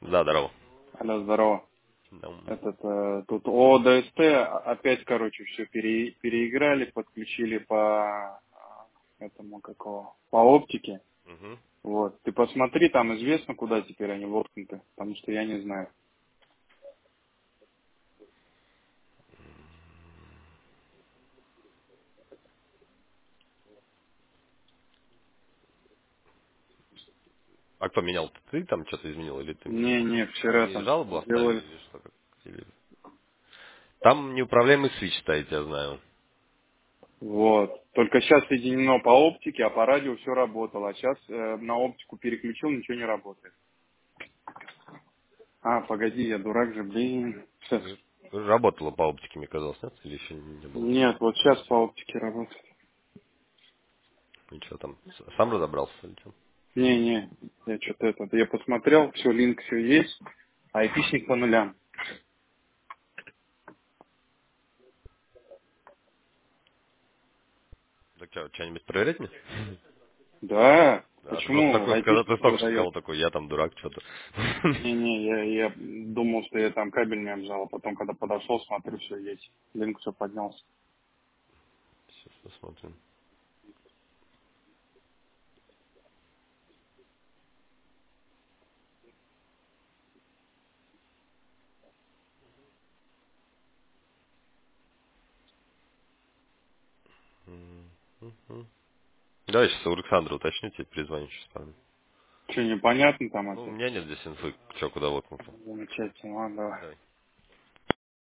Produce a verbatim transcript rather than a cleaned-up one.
Да, здорово. Алло, здорово. Да. Этот, э, тут о ОДСТ опять, короче, все пере, переиграли, подключили по э, этому какого, по оптике. Мгм. Вот. Ты посмотри, там известно, куда теперь они воткнуты, потому что я не знаю. А кто менял? Ты там что-то изменил или ты менял? Не, не, вчера Они там жалобу оставили сделали. или что? Как? Или- Там неуправляемый свич стоит, я знаю. Вот. Только сейчас соединено по оптике, а по радио все работало. А сейчас э, на оптику переключил, ничего не работает. А, погоди, я дурак же, блин. Сейчас. Работало по оптике, мне казалось, нет? Или еще не было? Нет, вот сейчас по оптике работает. И что там? с- Сам разобрался или что? Не-не, я что-то это, я посмотрел, все, линк, все есть, а айпишник по нулям. Так что, что-нибудь проверять мне? Да, Да, ты просто почему такой сказал, ты айпишник только что выдает? сказал такой, я там дурак, что-то. Не-не, я, я думал, что я там кабель не обжал, а потом, когда подошел, смотрю, все есть. Линк все поднялся. Сейчас посмотрим. Мгм. Да, я сейчас у Александра уточню, тебе перезвоню сейчас пару. Что, непонятно там Ну, у это? меня нет здесь инфы, что куда воткнуто. Замечательно, ладно, давай. Давай.